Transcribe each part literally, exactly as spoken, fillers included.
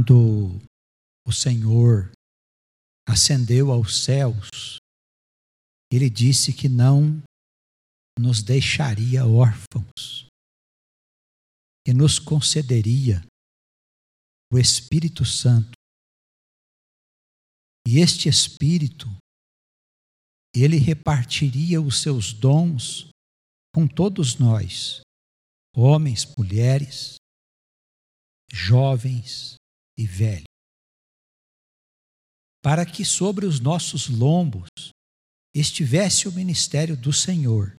Quando o Senhor ascendeu aos céus, Ele disse que não nos deixaria órfãos e nos concederia o Espírito Santo. E este Espírito, Ele repartiria os seus dons com todos nós, homens, mulheres, jovens e velhos, para que sobre os nossos lombos estivesse o ministério do Senhor.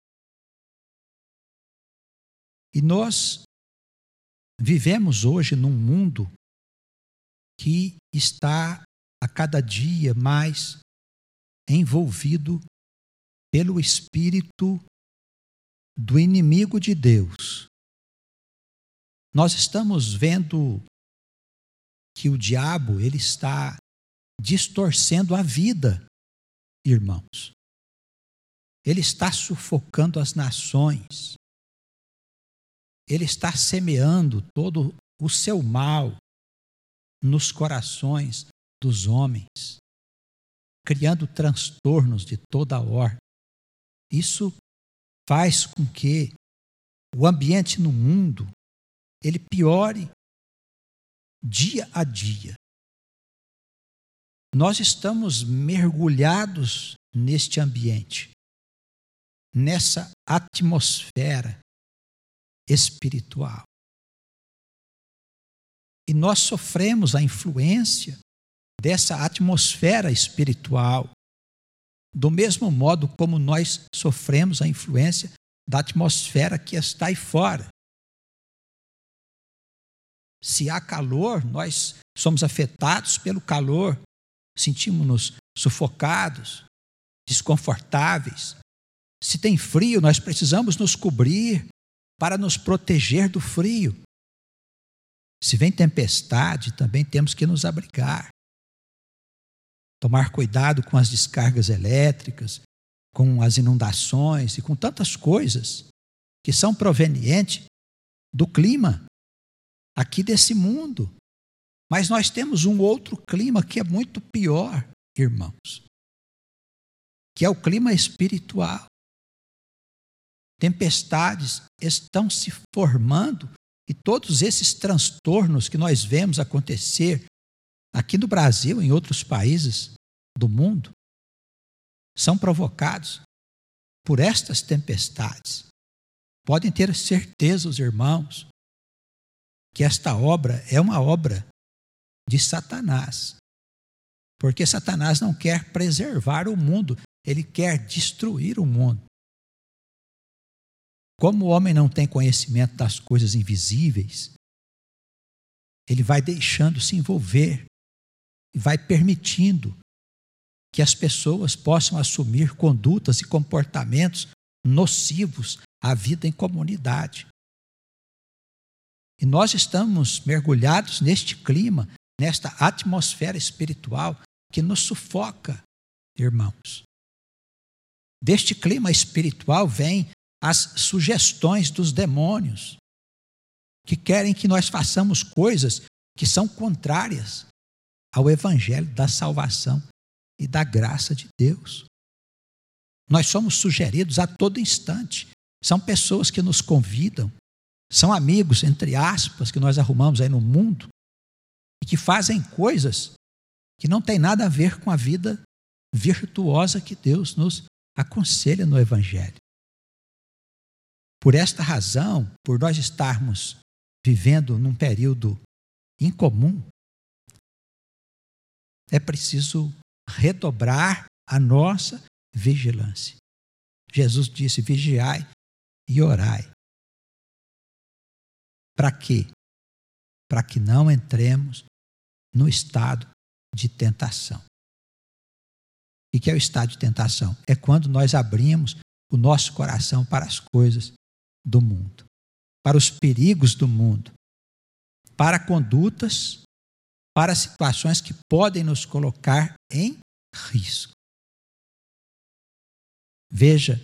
E nós vivemos hoje num mundo que está a cada dia mais envolvido pelo espírito do inimigo de Deus. Nós estamos vendo que o diabo, ele está distorcendo a vida, irmãos. Ele está sufocando as nações. Ele está semeando todo o seu mal nos corações dos homens, criando transtornos de toda ordem. Isso faz com que o ambiente no mundo ele piore dia a dia. Nós estamos mergulhados neste ambiente, nessa atmosfera espiritual. E nós sofremos a influência dessa atmosfera espiritual, do mesmo modo como nós sofremos a influência da atmosfera que está aí fora. Se há calor, nós somos afetados pelo calor, sentimos-nos sufocados, desconfortáveis. Se tem frio, nós precisamos nos cobrir para nos proteger do frio. Se vem tempestade, também temos que nos abrigar. Tomar cuidado com as descargas elétricas, com as inundações e com tantas coisas que são provenientes do clima aqui desse mundo. Mas nós temos um outro clima que é muito pior, irmãos, que é o clima espiritual. Tempestades estão se formando e todos esses transtornos que nós vemos acontecer aqui no Brasil e em outros países do mundo são provocados por estas tempestades. Podem ter certeza, os irmãos, que esta obra é uma obra de Satanás, porque Satanás não quer preservar o mundo, ele quer destruir o mundo. Como o homem não tem conhecimento das coisas invisíveis, ele vai deixando se envolver e vai permitindo que as pessoas possam assumir condutas e comportamentos nocivos à vida em comunidade. E nós estamos mergulhados neste clima, nesta atmosfera espiritual que nos sufoca, irmãos. Deste clima espiritual vêm as sugestões dos demônios, que querem que nós façamos coisas que são contrárias ao evangelho da salvação e da graça de Deus. Nós somos sugeridos a todo instante. São pessoas que nos convidam, são amigos, entre aspas, que nós arrumamos aí no mundo e que fazem coisas que não tem nada a ver com a vida virtuosa que Deus nos aconselha no evangelho. Por esta razão, por nós estarmos vivendo num período incomum, é preciso redobrar a nossa vigilância. Jesus disse: vigiai e orai. Para quê? Para que não entremos no estado de tentação. E que é o estado de tentação? É quando nós abrimos o nosso coração para as coisas do mundo, para os perigos do mundo, para condutas, para situações que podem nos colocar em risco. Veja,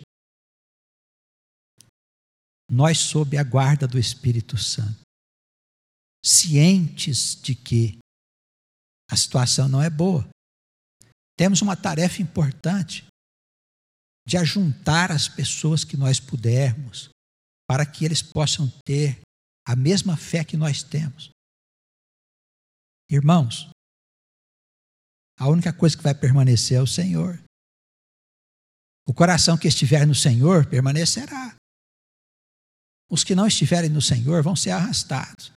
nós sob a guarda do Espírito Santo, cientes de que a situação não é boa. Temos uma tarefa importante de ajuntar as pessoas que nós pudermos, para que eles possam ter a mesma fé que nós temos. Irmãos, a única coisa que vai permanecer é o Senhor. O coração que estiver no Senhor permanecerá. Os que não estiverem no Senhor vão ser arrastados.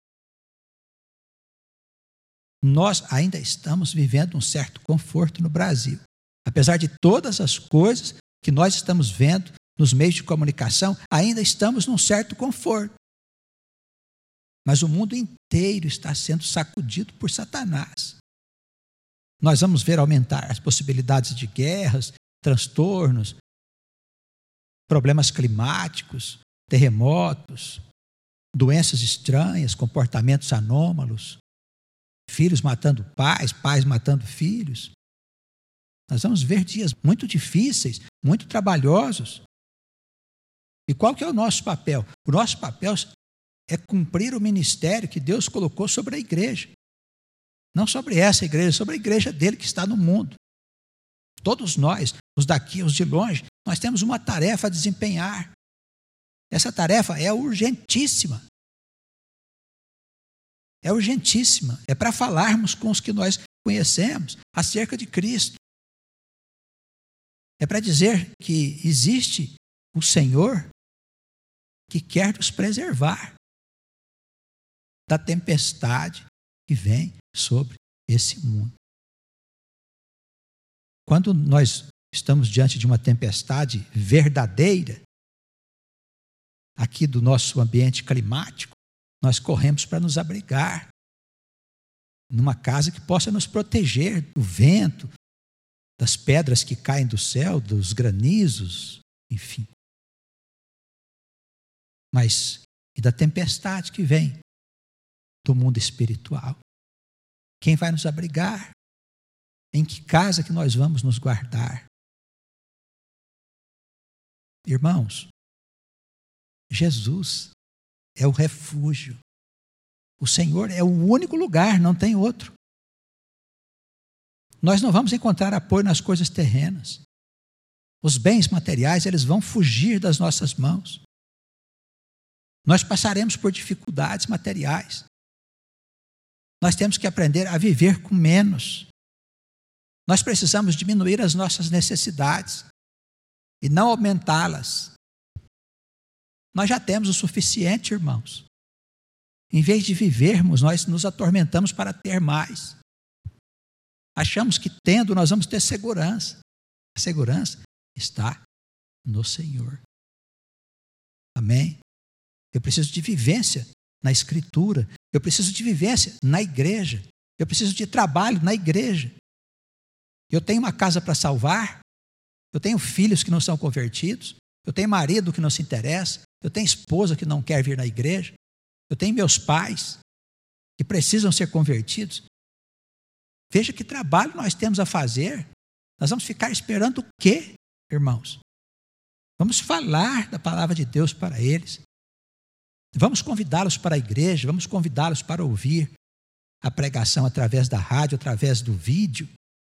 Nós ainda estamos vivendo um certo conforto no Brasil. Apesar de todas as coisas que nós estamos vendo nos meios de comunicação, ainda estamos num certo conforto. Mas o mundo inteiro está sendo sacudido por Satanás. Nós vamos ver aumentar as possibilidades de guerras, transtornos, problemas climáticos, terremotos, doenças estranhas, comportamentos anômalos, filhos matando pais, pais matando filhos. Nós vamos ver dias muito difíceis, muito trabalhosos. E qual que é o nosso papel? O nosso papel é cumprir o ministério que Deus colocou sobre a igreja. Não sobre essa igreja, sobre a igreja dele que está no mundo. Todos nós, os daqui, os de longe, nós temos uma tarefa a desempenhar. Essa tarefa é urgentíssima. É urgentíssima. É para falarmos com os que nós conhecemos acerca de Cristo. É para dizer que existe o Senhor que quer nos preservar da tempestade que vem sobre esse mundo. Quando nós estamos diante de uma tempestade verdadeira, aqui do nosso ambiente climático, nós corremos para nos abrigar numa casa que possa nos proteger do vento, das pedras que caem do céu, dos granizos, enfim. Mas e da tempestade que vem do mundo espiritual? Quem vai nos abrigar? Em que casa que nós vamos nos guardar? Irmãos, Jesus é o refúgio. O Senhor é o único lugar, não tem outro. Nós não vamos encontrar apoio nas coisas terrenas. Os bens materiais, eles vão fugir das nossas mãos. Nós passaremos por dificuldades materiais. Nós temos que aprender a viver com menos. Nós precisamos diminuir as nossas necessidades e não aumentá-las. Nós já temos o suficiente, irmãos. Em vez de vivermos, nós nos atormentamos para ter mais. Achamos que tendo, nós vamos ter segurança. A segurança está no Senhor. Amém? Eu preciso de vivência na Escritura. Eu preciso de vivência na igreja. Eu preciso de trabalho na igreja. Eu tenho uma casa para salvar. Eu tenho filhos que não são convertidos. Eu tenho marido que não se interessa. Eu tenho esposa que não quer vir na igreja. Eu tenho meus pais que precisam ser convertidos. Veja que trabalho nós temos a fazer. Nós vamos ficar esperando o quê, irmãos? Vamos falar da palavra de Deus para eles. Vamos convidá-los para a igreja, vamos convidá-los para ouvir a pregação através da rádio, através do vídeo.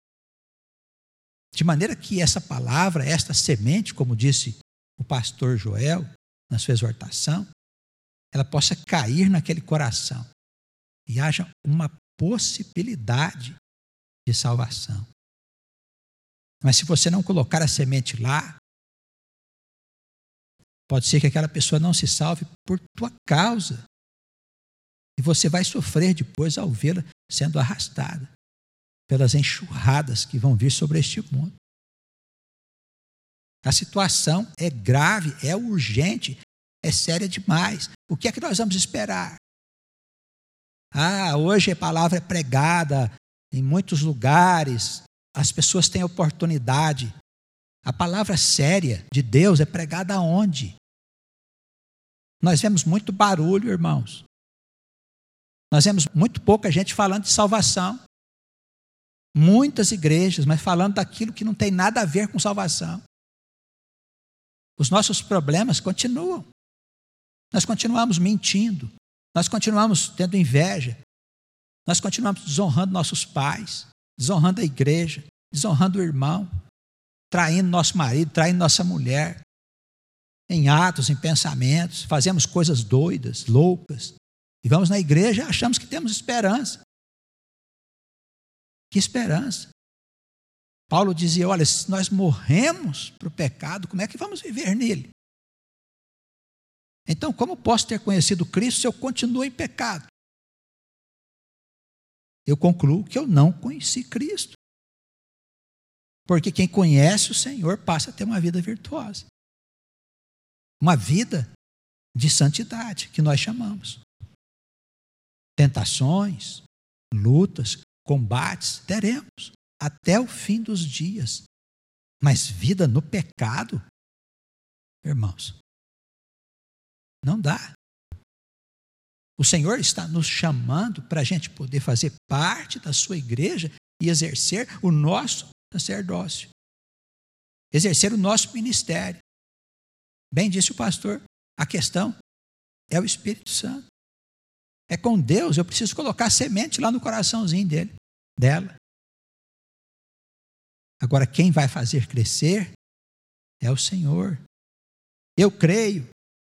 De maneira que essa palavra, esta semente, como disse o pastor Joel na sua exortação, ela possa cair naquele coração e haja uma possibilidade de salvação. Mas se você não colocar a semente lá, pode ser que aquela pessoa não se salve por tua causa. E você vai sofrer depois ao vê-la sendo arrastada pelas enxurradas que vão vir sobre este mundo. A situação é grave, é urgente, é séria demais. O que é que nós vamos esperar? Ah, hoje a palavra é pregada em muitos lugares, as pessoas têm oportunidade. A palavra séria de Deus é pregada aonde? Nós vemos muito barulho, irmãos. Nós vemos muito pouca gente falando de salvação. Muitas igrejas, mas falando daquilo que não tem nada a ver com salvação. Os nossos problemas continuam. Nós continuamos mentindo. Nós continuamos tendo inveja. Nós continuamos desonrando nossos pais, desonrando a igreja, desonrando o irmão, traindo nosso marido, traindo nossa mulher, em atos, em pensamentos, fazemos coisas doidas, loucas, e vamos na igreja e achamos que temos esperança. Que esperança? Paulo dizia, olha, se nós morremos para o pecado, como é que vamos viver nele? Então, como posso ter conhecido Cristo se eu continuo em pecado? Eu concluo que eu não conheci Cristo. Porque quem conhece o Senhor passa a ter uma vida virtuosa. Uma vida de santidade, que nós chamamos. Tentações, lutas, combates, teremos até o fim dos dias. Mas vida no pecado, irmãos, não dá. O Senhor está nos chamando para a gente poder fazer parte da sua igreja e exercer o nosso sacerdócio, exercer o nosso ministério. Bem disse o pastor, a questão é o Espírito Santo. É com Deus, eu preciso colocar semente lá no coraçãozinho dele, dela. Agora, quem vai fazer crescer é o Senhor. Eu creio.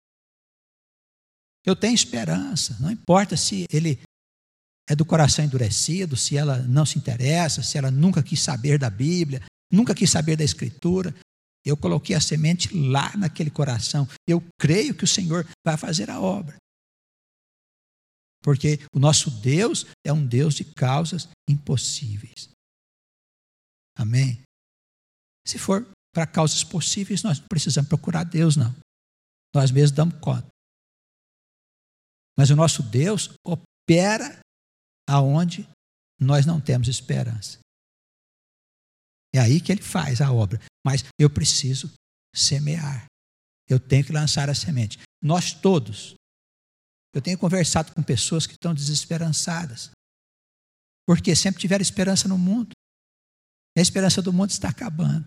Eu tenho esperança. Não importa se ele é do coração endurecido, se ela não se interessa, se ela nunca quis saber da Bíblia, nunca quis saber da Escritura. Eu coloquei a semente lá naquele coração. Eu creio que o Senhor vai fazer a obra. Porque o nosso Deus é um Deus de causas impossíveis. Amém? Se for para causas possíveis, nós não precisamos procurar Deus, não. Nós mesmos damos conta. Mas o nosso Deus opera aonde nós não temos esperança. É aí que Ele faz a obra. Mas eu preciso semear. Eu tenho que lançar a semente. Nós todos. Eu tenho conversado com pessoas que estão desesperançadas. Porque sempre tiveram esperança no mundo. E a esperança do mundo está acabando.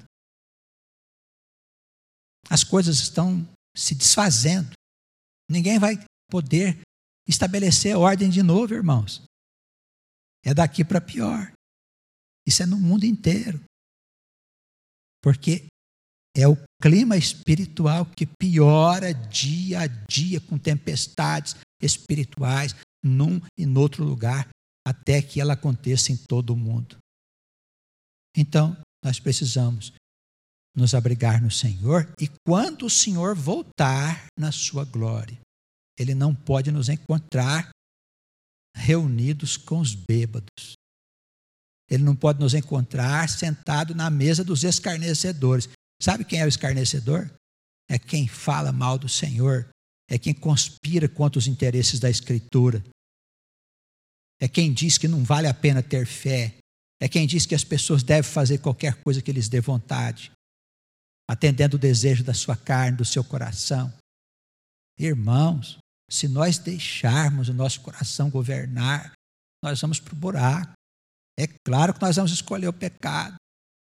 As coisas estão se desfazendo. Ninguém vai poder estabelecer a ordem de novo, irmãos. É daqui para pior. Isso é no mundo inteiro. Porque é o clima espiritual que piora dia a dia com tempestades espirituais num e no outro lugar, até que ela aconteça em todo o mundo. Então, nós precisamos nos abrigar no Senhor, e quando o Senhor voltar na sua glória, Ele não pode nos encontrar reunidos com os bêbados. Ele não pode nos encontrar sentado na mesa dos escarnecedores. Sabe quem é o escarnecedor? É quem fala mal do Senhor, é quem conspira contra os interesses da Escritura, é quem diz que não vale a pena ter fé, é quem diz que as pessoas devem fazer qualquer coisa que lhes dê vontade, atendendo o desejo da sua carne, do seu coração. Irmãos, se nós deixarmos o nosso coração governar, nós vamos para o buraco. É claro que nós vamos escolher o pecado.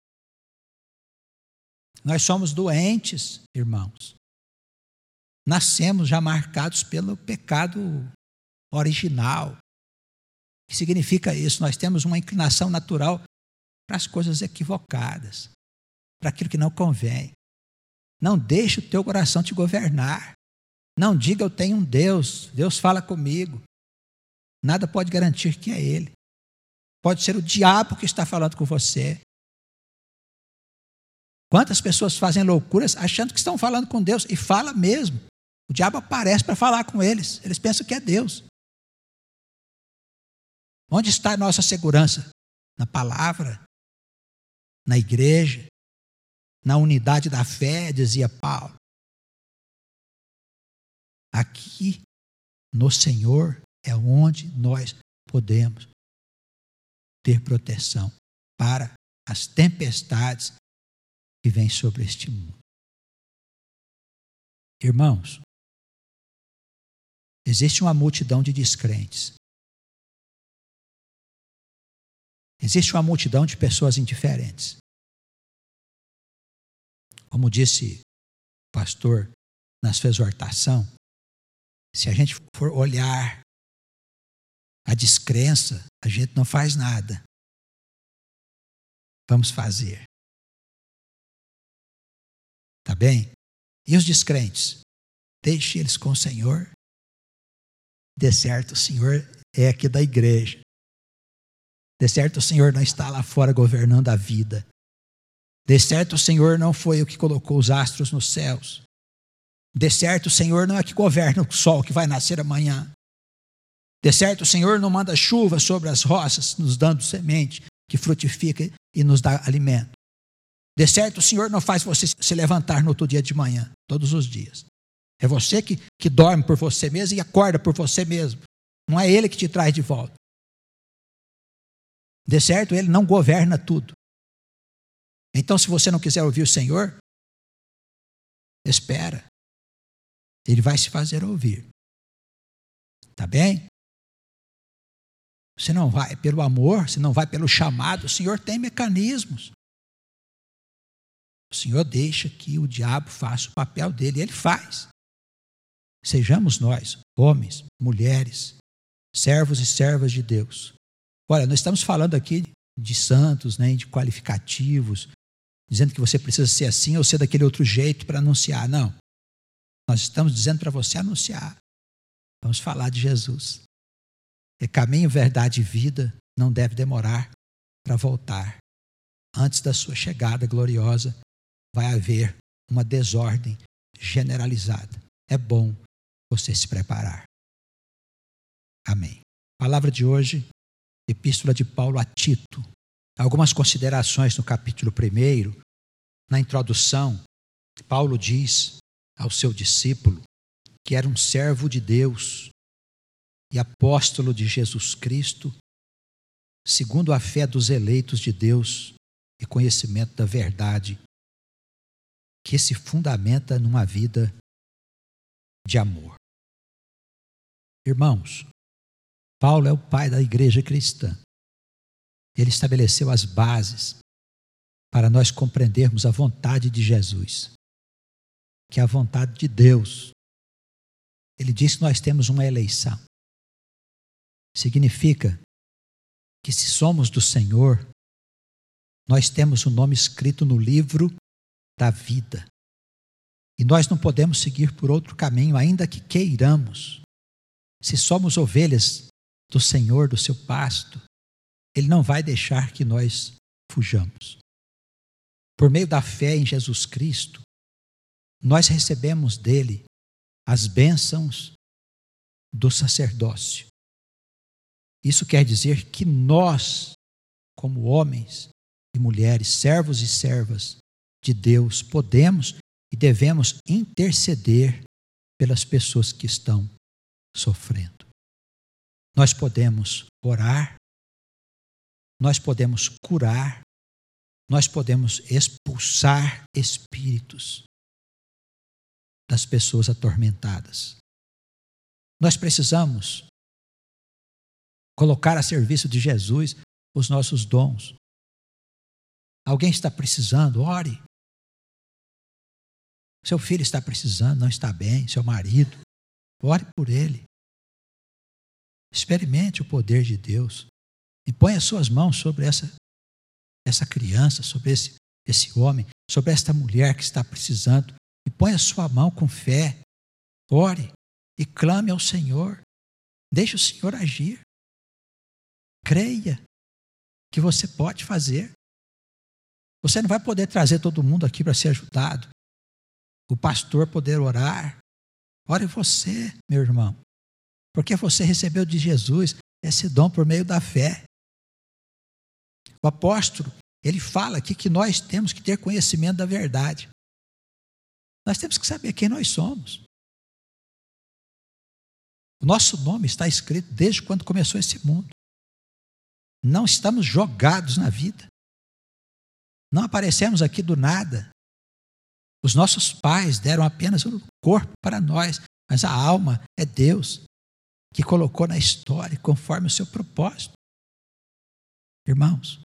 Nós somos doentes, irmãos. Nascemos já marcados pelo pecado original. O que significa isso? Nós temos uma inclinação natural para as coisas equivocadas, para aquilo que não convém. Não deixe o teu coração te governar. Não diga eu tenho um Deus, Deus fala comigo. Nada pode garantir que é Ele. Pode ser o diabo que está falando com você. Quantas pessoas fazem loucuras achando que estão falando com Deus, e fala mesmo. O diabo aparece para falar com eles. Eles pensam que é Deus. Onde está a nossa segurança? Na palavra, na igreja, na unidade da fé, dizia Paulo. Aqui no Senhor é onde nós podemos ter proteção para as tempestades que vêm sobre este mundo. Irmãos, existe uma multidão de descrentes. Existe uma multidão de pessoas indiferentes. Como disse o pastor na sua exortação, se a gente for olhar A descrença, a gente não faz nada. Vamos fazer. Tá bem? E os descrentes? Deixe eles com o Senhor. De certo, o Senhor é aqui da igreja. De certo, o Senhor não está lá fora governando a vida. De certo, o Senhor não foi o que colocou os astros nos céus. De certo, o Senhor não é que governa o sol que vai nascer amanhã. De certo, o Senhor não manda chuva sobre as roças, nos dando semente que frutifica e nos dá alimento. De certo, o Senhor não faz você se levantar no outro dia de manhã, todos os dias. É você que, que dorme por você mesmo e acorda por você mesmo. Não é Ele que te traz de volta. De certo, Ele não governa tudo. Então, se você não quiser ouvir o Senhor, espera. Ele vai se fazer ouvir. Tá bem? Você não vai pelo amor, você não vai pelo chamado. O Senhor tem mecanismos. O Senhor deixa que o diabo faça o papel dele. Ele faz. Sejamos nós, homens, mulheres, servos e servas de Deus. Olha, nós estamos falando aqui de santos, né, de qualificativos, dizendo que você precisa ser assim ou ser daquele outro jeito para anunciar. Não. Nós estamos dizendo para você anunciar. Vamos falar de Jesus. É caminho, verdade e vida, não deve demorar para voltar. Antes da sua chegada gloriosa, vai haver uma desordem generalizada. É bom você se preparar. Amém. Palavra de hoje, Epístola de Paulo a Tito. Algumas considerações no capítulo primeiro. Na introdução, Paulo diz ao seu discípulo que era um servo de Deus e apóstolo de Jesus Cristo, segundo a fé dos eleitos de Deus e conhecimento da verdade, que se fundamenta numa vida de amor. Irmãos, Paulo é o pai da igreja cristã. Ele estabeleceu as bases para nós compreendermos a vontade de Jesus, que é a vontade de Deus. Ele diz que nós temos uma eleição. Significa que se somos do Senhor, nós temos o nome escrito no livro da vida. E nós não podemos seguir por outro caminho, ainda que queiramos. Se somos ovelhas do Senhor, do seu pasto, Ele não vai deixar que nós fujamos. Por meio da fé em Jesus Cristo, nós recebemos dele as bênçãos do sacerdócio. Isso quer dizer que nós, como homens e mulheres, servos e servas de Deus, podemos e devemos interceder pelas pessoas que estão sofrendo. Nós podemos orar, nós podemos curar, nós podemos expulsar espíritos das pessoas atormentadas. Nós precisamos colocar a serviço de Jesus os nossos dons. Alguém está precisando, ore. Seu filho está precisando, não está bem, seu marido, ore por ele. Experimente o poder de Deus e ponha suas mãos sobre essa, essa criança, sobre esse, esse homem, sobre esta mulher que está precisando, e ponha sua mão com fé, ore e clame ao Senhor. Deixe o Senhor agir. Creia que você pode fazer. Você não vai poder trazer todo mundo aqui para ser ajudado. O pastor poder orar. Ore você, meu irmão. Porque você recebeu de Jesus esse dom por meio da fé. O apóstolo, ele fala aqui que nós temos que ter conhecimento da verdade. Nós temos que saber quem nós somos. O nosso nome está escrito desde quando começou esse mundo. Não estamos jogados na vida. Não aparecemos aqui do nada. Os nossos pais deram apenas o corpo para nós, mas a alma é Deus que colocou na história conforme o seu propósito. Irmãos,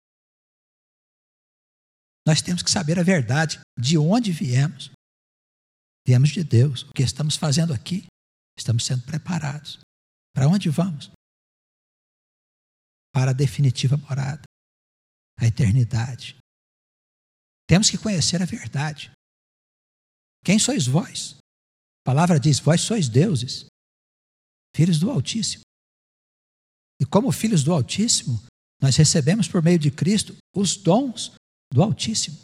nós temos que saber a verdade, de onde viemos. Viemos de Deus. O que estamos fazendo aqui? Estamos sendo preparados. Para onde vamos? para a definitiva morada, a eternidade. Temos que conhecer a verdade. Quem sois vós? A palavra diz: vós sois deuses, filhos do Altíssimo. E como filhos do Altíssimo, nós recebemos por meio de Cristo os dons do Altíssimo.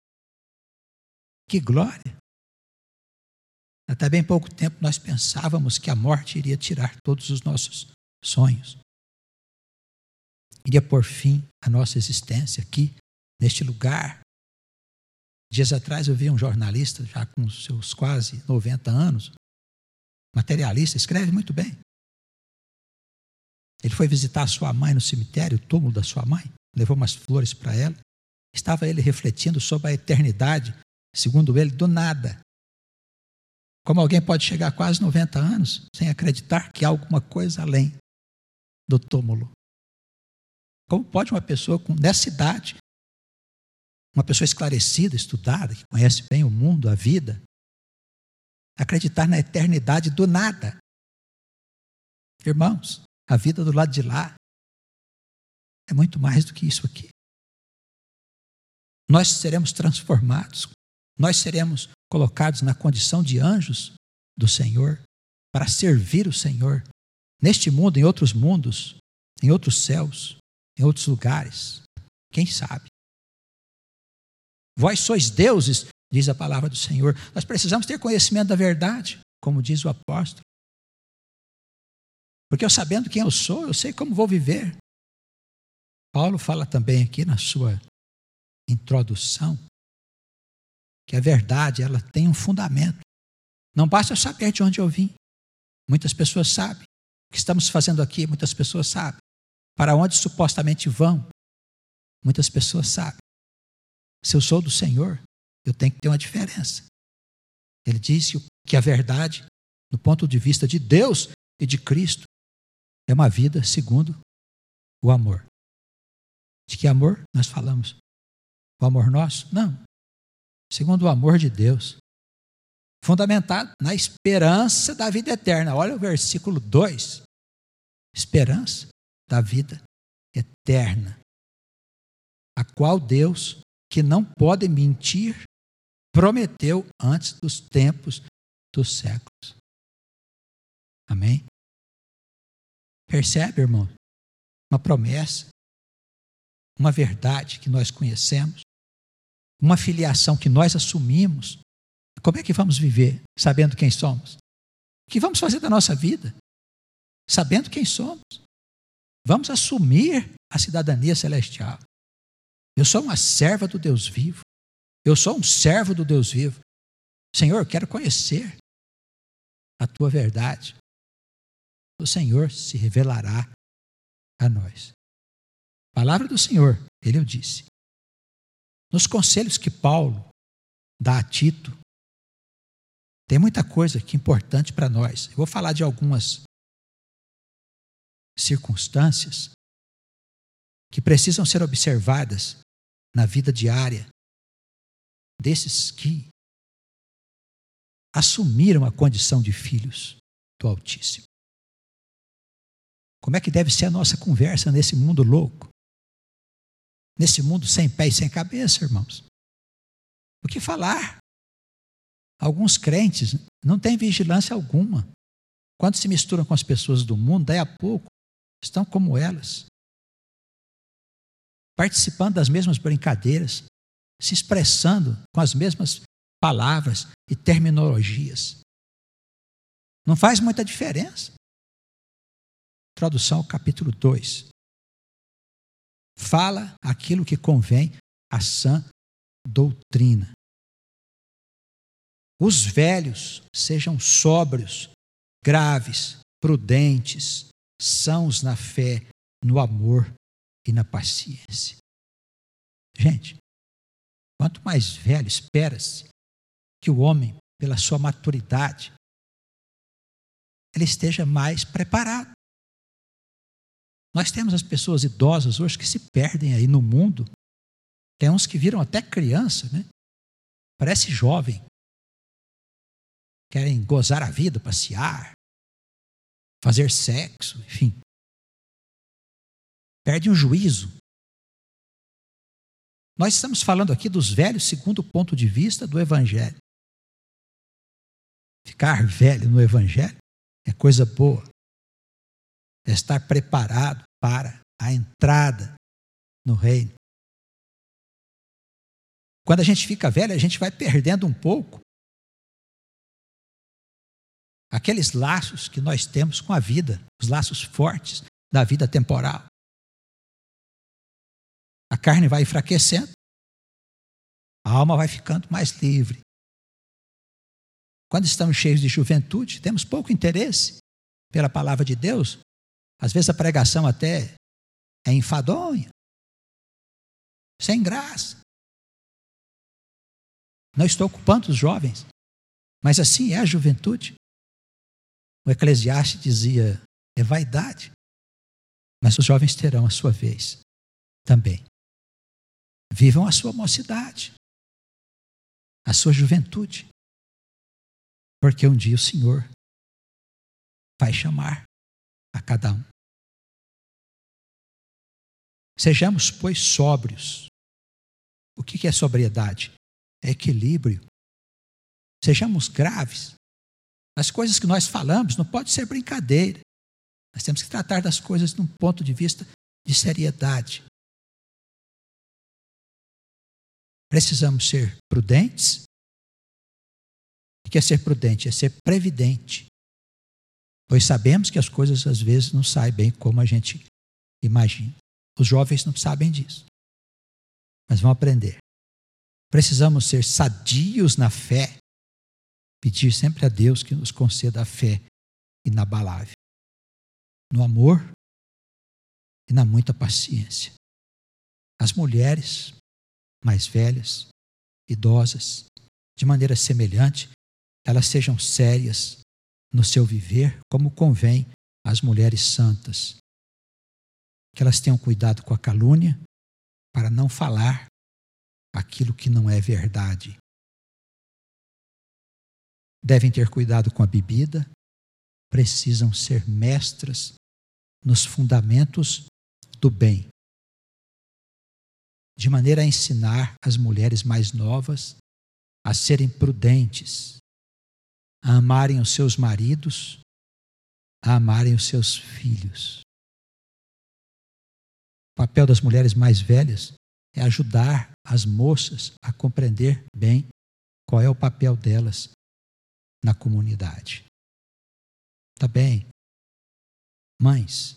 Que glória! Até bem pouco tempo nós pensávamos que a morte iria tirar todos os nossos sonhos. Iria pôr fim à nossa existência aqui, neste lugar. Dias atrás eu vi um jornalista, já com seus quase noventa anos, materialista, escreve muito bem. Ele foi visitar a sua mãe no cemitério, o túmulo da sua mãe, levou umas flores para ela. Estava ele refletindo sobre a eternidade, segundo ele, do nada. Como alguém pode chegar a quase noventa anos sem acreditar que há alguma coisa além do túmulo? Como pode uma pessoa com, nessa idade, uma pessoa esclarecida, estudada, que conhece bem o mundo, a vida, acreditar na eternidade do nada? Irmãos, a vida do lado de lá é muito mais do que isso aqui. Nós seremos transformados, nós seremos colocados na condição de anjos do Senhor, para servir o Senhor, neste mundo, em outros mundos, em outros céus, em outros lugares, quem sabe? Vós sois deuses, diz a palavra do Senhor. Nós precisamos ter conhecimento da verdade, como diz o apóstolo. Porque eu sabendo quem eu sou, eu sei como vou viver. Paulo fala também aqui na sua introdução que a verdade, ela tem um fundamento. Não basta eu saber de onde eu vim. Muitas pessoas sabem. O que estamos fazendo aqui, muitas pessoas sabem. Para onde supostamente vão, muitas pessoas sabem. Se eu sou do Senhor, eu tenho que ter uma diferença. Ele disse que a verdade, do ponto de vista de Deus e de Cristo, é uma vida segundo o amor. De que amor nós falamos? O amor nosso? Não. Segundo o amor de Deus. Fundamentado na esperança da vida eterna. Olha o versículo dois. Esperança da vida eterna. A qual Deus, que não pode mentir, prometeu antes dos tempos dos séculos. Amém? Percebe, irmão? Uma promessa, uma verdade que nós conhecemos, uma filiação que nós assumimos. Como é que vamos viver sabendo quem somos? O que vamos fazer da nossa vida sabendo quem somos? Vamos assumir a cidadania celestial. Eu sou uma serva do Deus vivo. Eu sou um servo do Deus vivo. Senhor, eu quero conhecer a tua verdade. O Senhor se revelará a nós. Palavra do Senhor, ele o disse. Nos conselhos que Paulo dá a Tito, tem muita coisa aqui importante para nós. Eu vou falar de algumas circunstâncias que precisam ser observadas na vida diária desses que assumiram a condição de filhos do Altíssimo. Como é que deve ser a nossa conversa nesse mundo louco? Nesse mundo sem pé e sem cabeça, irmãos? O que falar? Alguns crentes não têm vigilância alguma. Quando se misturam com as pessoas do mundo, daí a pouco estão como elas, participando das mesmas brincadeiras, se expressando com as mesmas palavras e terminologias. Não faz muita diferença. Introdução ao capítulo dois. Fala aquilo que convém à sã doutrina. Os velhos sejam sóbrios, graves, prudentes, sãos na fé, no amor e na paciência. Gente, quanto mais velho, espera-se que o homem, pela sua maturidade, ele esteja mais preparado. Nós temos as pessoas idosas hoje que se perdem aí no mundo. Tem uns que viram até criança, né? Parece jovem. Querem gozar a vida, passear, fazer sexo, enfim. perdem o juízo. Nós estamos falando aqui dos velhos segundo o ponto de vista do Evangelho. Ficar velho no Evangelho é coisa boa. É estar preparado para a entrada no reino. Quando a gente fica velho, a gente vai perdendo um pouco aqueles laços que nós temos com a vida, os laços fortes da vida temporal. A carne vai enfraquecendo, a alma vai ficando mais livre. Quando estamos cheios de juventude, temos pouco interesse pela palavra de Deus. Às vezes a pregação até é enfadonha, sem graça. Não estou culpando os jovens, mas assim é a juventude. O Eclesiastes dizia, é vaidade, mas os jovens terão a sua vez também. Vivam a sua mocidade, a sua juventude, porque um dia o Senhor vai chamar a cada um. Sejamos, pois, sóbrios. O que é sobriedade? É equilíbrio. Sejamos graves. As coisas que nós falamos não pode ser brincadeira. Nós temos que tratar das coisas de um ponto de vista de seriedade. Precisamos ser prudentes. O que é ser prudente? É ser previdente. Pois sabemos que as coisas às vezes não saem bem como a gente imagina. Os jovens não sabem disso, mas vão aprender. Precisamos ser sadios na fé, pedir sempre a Deus que nos conceda a fé inabalável, no amor e na muita paciência. As mulheres mais velhas, idosas, de maneira semelhante, elas sejam sérias no seu viver, como convém às mulheres santas. Que elas tenham cuidado com a calúnia, para não falar aquilo que não é verdade. Devem ter cuidado com a bebida, precisam ser mestras nos fundamentos do bem, de maneira a ensinar as mulheres mais novas a serem prudentes, a amarem os seus maridos, a amarem os seus filhos. O papel das mulheres mais velhas é ajudar as moças a compreender bem qual é o papel delas na comunidade. Tá bem? Mães,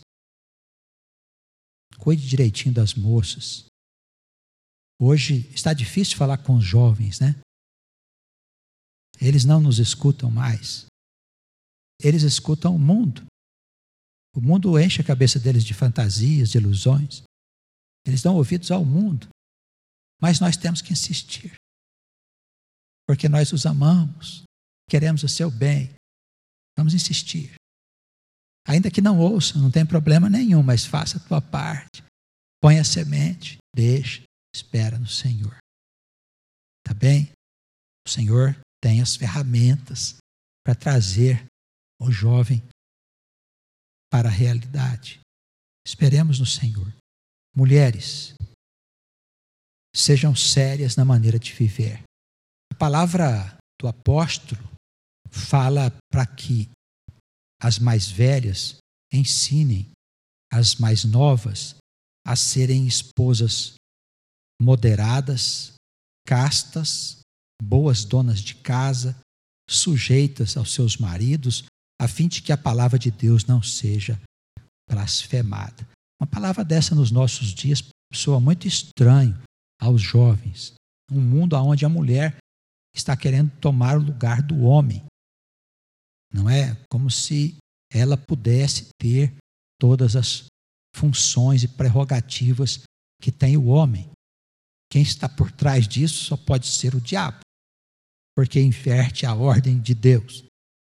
cuide direitinho das moças. Hoje está difícil falar com os jovens, né? Eles não nos escutam mais. Eles escutam o mundo. O mundo enche a cabeça deles de fantasias, de ilusões. Eles dão ouvidos ao mundo. Mas nós temos que insistir. Porque nós os amamos. Queremos o seu bem. Vamos insistir. Ainda que não ouçam, não tem problema nenhum, mas faça a tua parte. Põe a semente, deixa, espera no Senhor. Tá bem? O Senhor tem as ferramentas para trazer o jovem para a realidade. Esperemos no Senhor. Mulheres, sejam sérias na maneira de viver. A palavra do apóstolo fala para que as mais velhas ensinem as mais novas a serem esposas moderadas, castas, boas donas de casa, sujeitas aos seus maridos, a fim de que a palavra de Deus não seja blasfemada. Uma palavra dessa nos nossos dias soa muito estranho aos jovens. Um mundo onde a mulher está querendo tomar o lugar do homem. Não é como se ela pudesse ter todas as funções e prerrogativas que tem o homem. Quem está por trás disso só pode ser o diabo, porque inverte a ordem de Deus.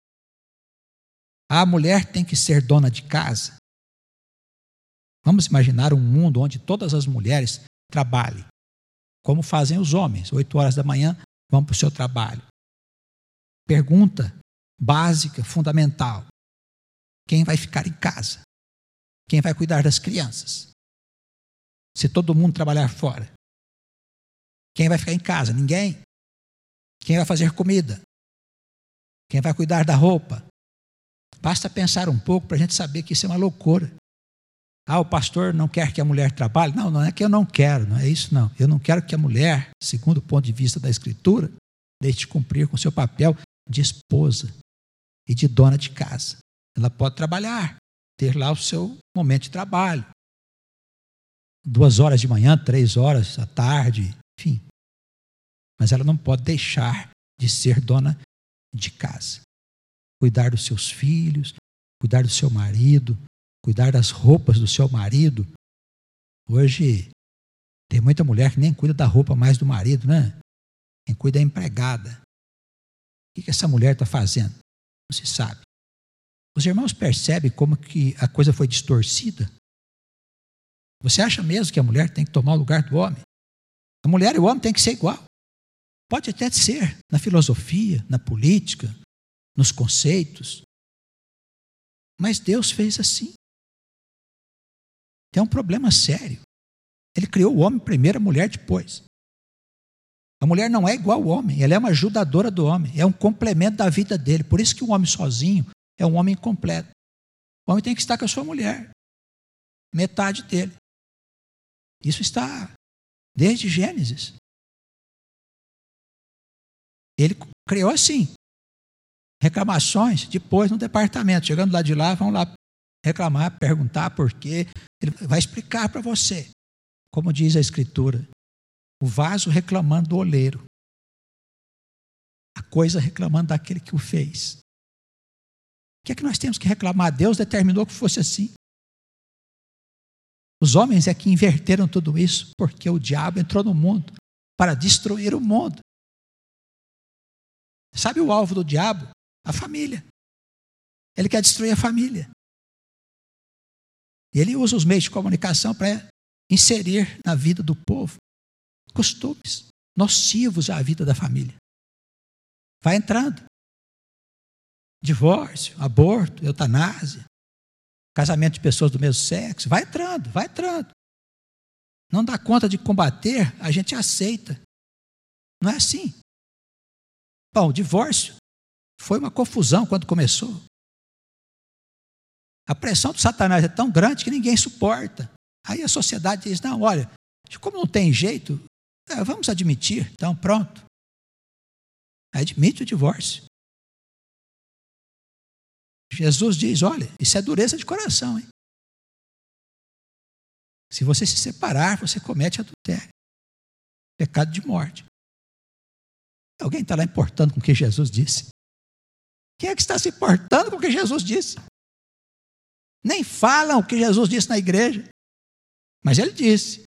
A mulher tem que ser dona de casa. Vamos imaginar um mundo onde todas as mulheres trabalhem, como fazem os homens. Oito horas da manhã, vão para o seu trabalho. Pergunta básica, fundamental. Quem vai ficar em casa? Quem vai cuidar das crianças? se todo mundo trabalhar fora? Quem vai ficar em casa? Ninguém. Quem vai fazer comida? Quem vai cuidar da roupa? Basta pensar um pouco para a gente saber que isso é uma loucura. Ah, o pastor não quer que a mulher trabalhe? Não, não é que eu não quero, não é isso não. Eu não quero que a mulher, segundo o ponto de vista da Escritura, deixe de cumprir com seu papel de esposa e de dona de casa. Ela pode trabalhar, ter lá o seu momento de trabalho. Duas horas de manhã, três horas à tarde, enfim. Mas ela não pode deixar de ser dona de casa. Cuidar dos seus filhos, cuidar do seu marido, cuidar das roupas do seu marido. Hoje tem muita mulher que nem cuida da roupa mais do marido, né? Quem cuida é a empregada. O que essa mulher está fazendo? Não se sabe. Os irmãos percebem como que a coisa foi distorcida? Você acha mesmo que a mulher tem que tomar o lugar do homem? A mulher e o homem têm que ser igual. Pode até ser na filosofia, na política, nos conceitos. Mas Deus fez assim. Tem um problema sério. Ele criou o homem primeiro, a mulher depois. A mulher não é igual ao homem, ela é uma ajudadora do homem, é um complemento da vida dele. Por isso que um homem sozinho é um homem incompleto. O homem tem que estar com a sua mulher, metade dele. Isso está desde Gênesis. Ele criou assim. Reclamações, depois no departamento, chegando lá de lá, vão lá reclamar, perguntar por quê. Ele vai explicar para você, como diz a Escritura, o vaso reclamando do oleiro, a coisa reclamando daquele que o fez. O que é que nós temos que reclamar? Deus determinou que fosse assim. Os homens é que inverteram tudo isso, porque o diabo entrou no mundo para destruir o mundo. Sabe o alvo do diabo? A família. Ele quer destruir a família. E ele usa os meios de comunicação para inserir na vida do povo costumes nocivos à vida da família. Vai entrando. Divórcio, aborto, eutanásia, casamento de pessoas do mesmo sexo. Vai entrando, vai entrando. Não dá conta de combater, a gente aceita. Não é assim. Bom, o divórcio foi uma confusão quando começou. A pressão do Satanás é tão grande que ninguém suporta. Aí a sociedade diz, não, olha, como não tem jeito, vamos admitir, então pronto. Admite o divórcio. Jesus diz, olha, isso é dureza de coração, hein? Se você se separar, você comete adultério. Pecado de morte. Alguém está lá importando com o que Jesus disse? Quem é que está se importando com o que Jesus disse? Nem falam o que Jesus disse na igreja. Mas ele disse.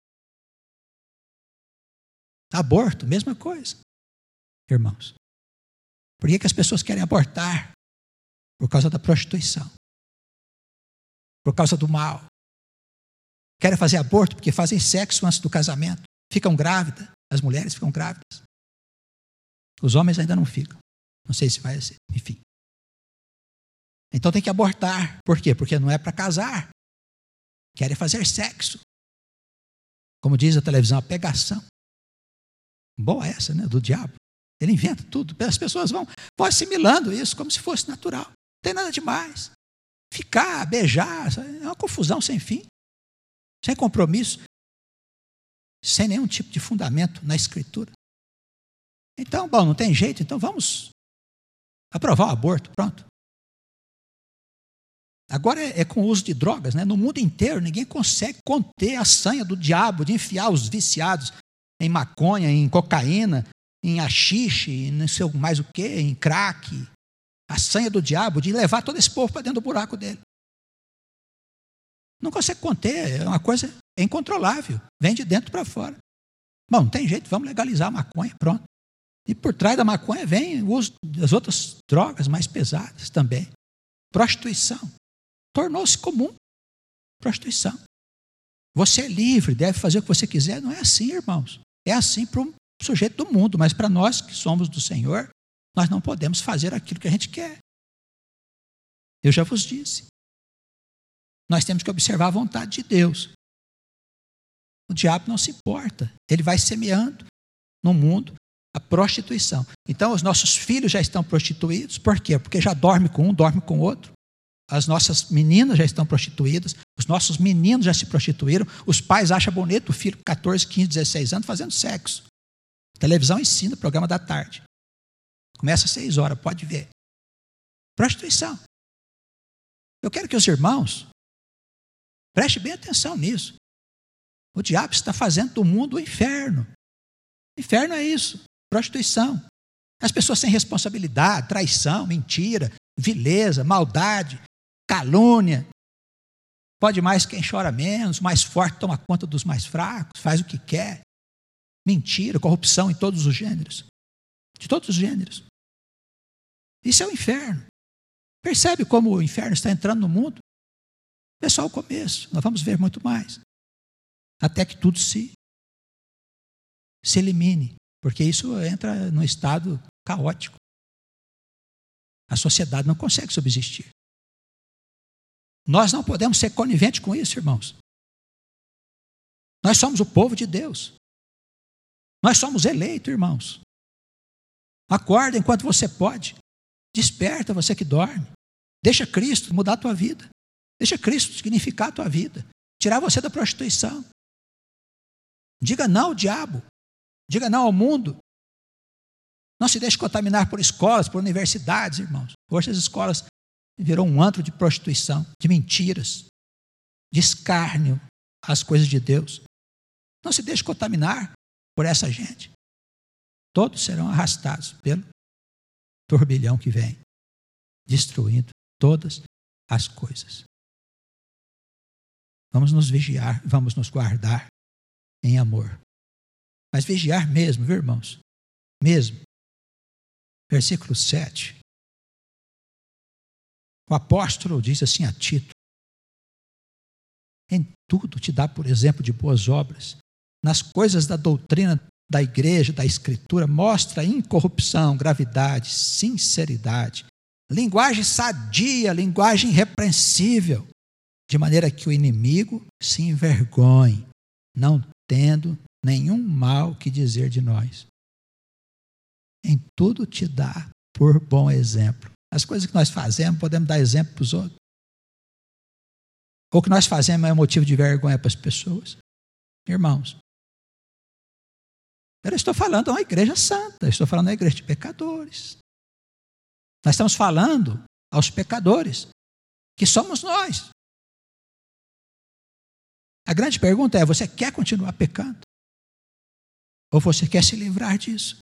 Aborto, mesma coisa. Irmãos. Por que que as pessoas querem abortar? Por causa da prostituição. Por causa do mal. Querem fazer aborto porque fazem sexo antes do casamento. Ficam grávidas. As mulheres ficam grávidas. Os homens ainda não ficam. Não sei se vai ser. Enfim. Então tem que abortar. Por quê? Porque não é para casar. Querem fazer sexo. Como diz a televisão, a pegação. Boa essa, né? Do diabo. Ele inventa tudo. As pessoas vão, vão assimilando isso como se fosse natural. Não tem nada demais. Ficar, beijar, é uma confusão sem fim. Sem compromisso. Sem nenhum tipo de fundamento na Escritura. Então, bom, não tem jeito, então vamos aprovar o aborto, pronto. Agora é, é com o uso de drogas, né? No mundo inteiro ninguém consegue conter a sanha do diabo de enfiar os viciados em maconha, em cocaína, em haxixe, em não sei mais o que, em crack. A sanha do diabo de levar todo esse povo para dentro do buraco dele. Não consegue conter, é uma coisa incontrolável, vem de dentro para fora. Bom, não tem jeito, vamos legalizar a maconha, pronto. E por trás da maconha vem o uso das outras drogas mais pesadas também. Prostituição. Tornou-se comum. Prostituição. Você é livre, deve fazer o que você quiser. Não é assim, irmãos. É assim para o sujeito do mundo, mas para nós que somos do Senhor, nós não podemos fazer aquilo que a gente quer. Eu já vos disse. Nós temos que observar a vontade de Deus. O diabo não se importa. Ele vai semeando no mundo a prostituição. Então, os nossos filhos já estão prostituídos. Por quê? Porque já dorme com um, dorme com o outro. As nossas meninas já estão prostituídas. Os nossos meninos já se prostituíram. Os pais acham bonito o filho com catorze, quinze, dezesseis anos fazendo sexo. A televisão ensina, programa da tarde. Começa às seis horas, pode ver. Prostituição. Eu quero que os irmãos prestem bem atenção nisso. O diabo está fazendo do mundo o inferno. O inferno é isso, prostituição. As pessoas sem responsabilidade, traição, mentira, vileza, maldade, calúnia. Pode mais quem chora menos, o mais forte toma conta dos mais fracos, faz o que quer. Mentira, corrupção em todos os gêneros. De todos os gêneros. Isso é o inferno. Percebe como o inferno está entrando no mundo? É só o começo, nós vamos ver muito mais. Até que tudo se, se elimine, porque isso entra num estado caótico. A sociedade não consegue subsistir. Nós não podemos ser coniventes com isso, irmãos. Nós somos o povo de Deus. Nós somos eleitos, irmãos. Acorda enquanto você pode. Desperta você que dorme. Deixa Cristo mudar a tua vida. Deixa Cristo significar a tua vida. Tirar você da prostituição. Diga não ao diabo. Diga não ao mundo. Não se deixe contaminar por escolas, por universidades, irmãos. Hoje as escolas virou um antro de prostituição, de mentiras, de escárnio às coisas de Deus. Não se deixe contaminar por essa gente. Todos serão arrastados pelo turbilhão que vem, destruindo todas as coisas. Vamos nos vigiar, vamos nos guardar em amor. Mas vigiar mesmo, viu, irmãos? Mesmo. Versículo sete. O apóstolo diz assim a Tito: em tudo te dá por exemplo de boas obras, nas coisas da doutrina da igreja, da escritura, mostra incorrupção, gravidade, sinceridade, linguagem sadia, linguagem irrepreensível, de maneira que o inimigo se envergonhe, não tendo nenhum mal que dizer de nós. Em tudo te dá por bom exemplo. As coisas que nós fazemos, podemos dar exemplo para os outros. Ou o que nós fazemos é motivo de vergonha para as pessoas. Irmãos, eu não estou falando de uma igreja santa, eu estou falando de uma igreja de pecadores. Nós estamos falando aos pecadores, que somos nós. A grande pergunta é: você quer continuar pecando? Ou você quer se livrar disso?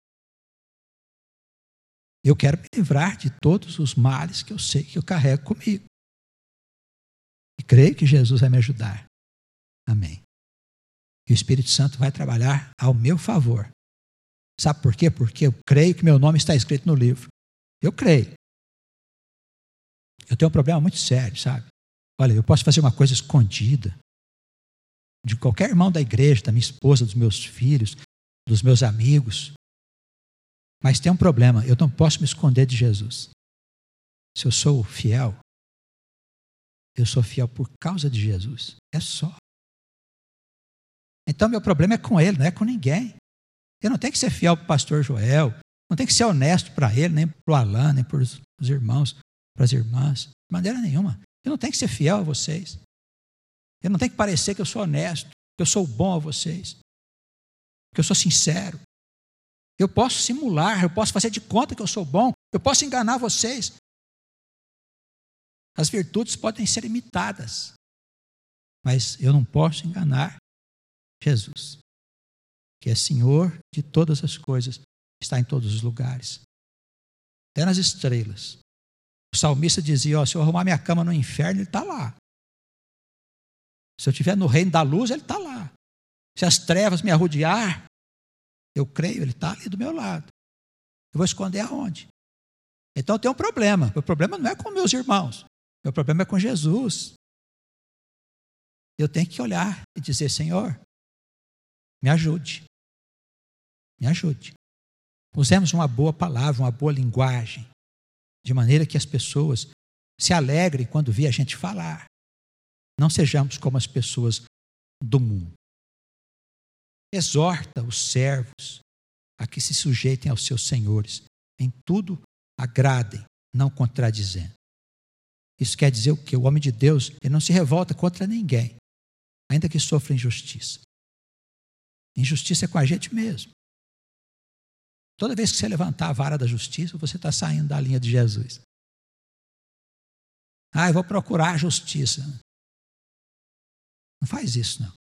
Eu quero me livrar de todos os males que eu sei que eu carrego comigo. E creio que Jesus vai me ajudar. Amém. E o Espírito Santo vai trabalhar ao meu favor. Sabe por quê? Porque eu creio que meu nome está escrito no livro. Eu creio. Eu tenho um problema muito sério, sabe? Olha, eu posso fazer uma coisa escondida de qualquer irmão da igreja, da minha esposa, dos meus filhos, dos meus amigos. Mas tem um problema, eu não posso me esconder de Jesus. Se eu sou fiel, eu sou fiel por causa de Jesus. É só. Então meu problema é com ele, não é com ninguém. Eu não tenho que ser fiel para o pastor Joel, não tenho que ser honesto para ele, nem para o Alain, nem para os irmãos, para as irmãs. De maneira nenhuma. Eu não tenho que ser fiel a vocês. Eu não tenho que parecer que eu sou honesto, que eu sou bom a vocês, que eu sou sincero. Eu posso simular, eu posso fazer de conta que eu sou bom, eu posso enganar vocês. As virtudes podem ser imitadas, mas eu não posso enganar Jesus, que é Senhor de todas as coisas, está em todos os lugares, até nas estrelas. O salmista dizia: ó, se eu arrumar minha cama no inferno, ele está lá. Se eu estiver no reino da luz, ele está lá. Se as trevas me arrodear, eu creio, ele está ali do meu lado. Eu vou esconder aonde? Então tem um problema. O problema não é com meus irmãos. Meu problema é com Jesus. Eu tenho que olhar e dizer: Senhor, me ajude. Me ajude. Usemos uma boa palavra, uma boa linguagem, de maneira que as pessoas se alegrem quando vê a gente falar. Não sejamos como as pessoas do mundo. exorta os servos a que se sujeitem aos seus senhores, em tudo agradem, não contradizendo. Isso quer dizer o quê? O homem de Deus, ele não se revolta contra ninguém, ainda que sofra injustiça. Injustiça é com a gente mesmo. Toda vez que você levantar a vara da justiça, você está saindo da linha de Jesus. Ah, eu vou procurar a justiça. Não faz isso, não.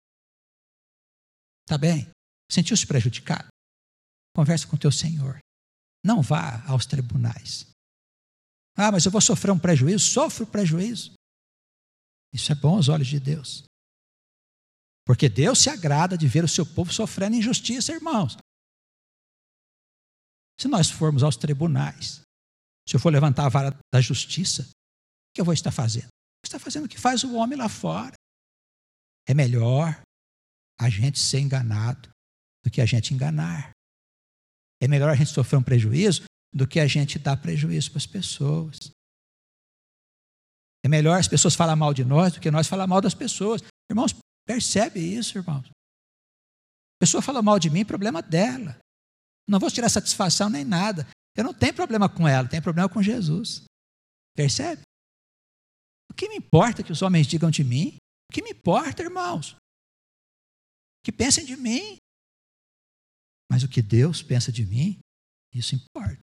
Tá bem? Sentiu-se prejudicado? Conversa com o teu Senhor. Não vá aos tribunais. Ah, mas eu vou sofrer um prejuízo. Sofre o prejuízo. Isso é bom aos olhos de Deus. Porque Deus se agrada de ver o seu povo sofrendo injustiça, irmãos. Se nós formos aos tribunais, se eu for levantar a vara da justiça, o que eu vou estar fazendo? Está fazendo o que faz o homem lá fora. É melhor a gente ser enganado do que a gente enganar. É melhor a gente sofrer um prejuízo do que a gente dar prejuízo para as pessoas. É melhor as pessoas falar mal de nós do que nós falar mal das pessoas. Irmãos, percebe isso, irmãos. A pessoa fala mal de mim, problema dela. Não vou tirar satisfação nem nada. Eu não tenho problema com ela, tenho problema com Jesus. Percebe? O que me importa que os homens digam de mim? O que me importa, irmãos? Que pensem de mim. Mas o que Deus pensa de mim, isso importa.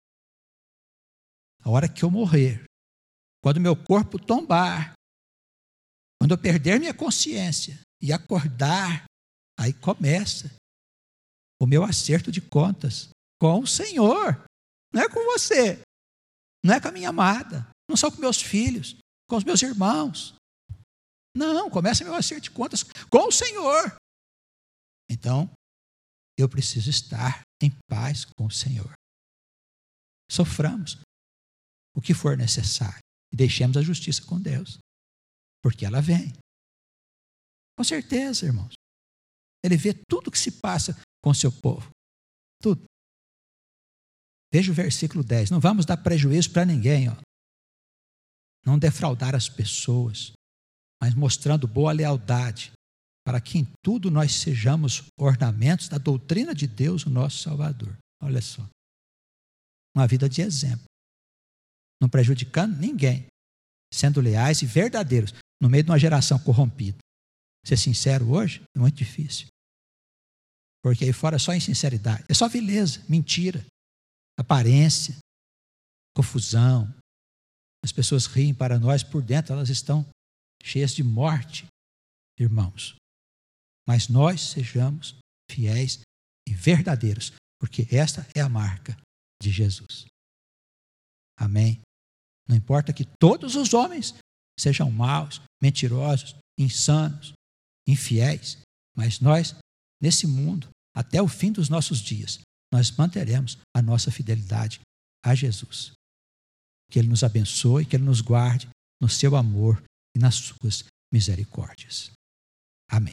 A hora que eu morrer, quando meu corpo tombar, quando eu perder minha consciência e acordar, aí começa o meu acerto de contas com o Senhor. Não é com você, não é com a minha amada, não são com meus filhos, com os meus irmãos. Não, começa meu acerto de contas com o Senhor. Então, eu preciso estar em paz com o Senhor. Soframos o que for necessário e deixemos a justiça com Deus, porque ela vem. Com certeza, irmãos. Ele vê tudo o que se passa com o seu povo. Tudo. Veja o versículo dez. Não vamos dar prejuízo para ninguém. Ó. Não defraudar as pessoas, mas mostrando boa lealdade, para que em tudo nós sejamos ornamentos da doutrina de Deus, o nosso Salvador. Olha só. Uma vida de exemplo. Não prejudicando ninguém. Sendo leais e verdadeiros no meio de uma geração corrompida. Ser sincero hoje é muito difícil. Porque aí fora é só insinceridade. É só vileza, mentira, aparência, confusão. As pessoas riem para nós, por dentro elas estão cheias de morte, irmãos. Mas nós sejamos fiéis e verdadeiros, porque esta é a marca de Jesus. Amém? Não importa que todos os homens sejam maus, mentirosos, insanos, infiéis, mas nós, nesse mundo, até o fim dos nossos dias, nós manteremos a nossa fidelidade a Jesus. Que Ele nos abençoe, que Ele nos guarde no seu amor e nas suas misericórdias. Amém.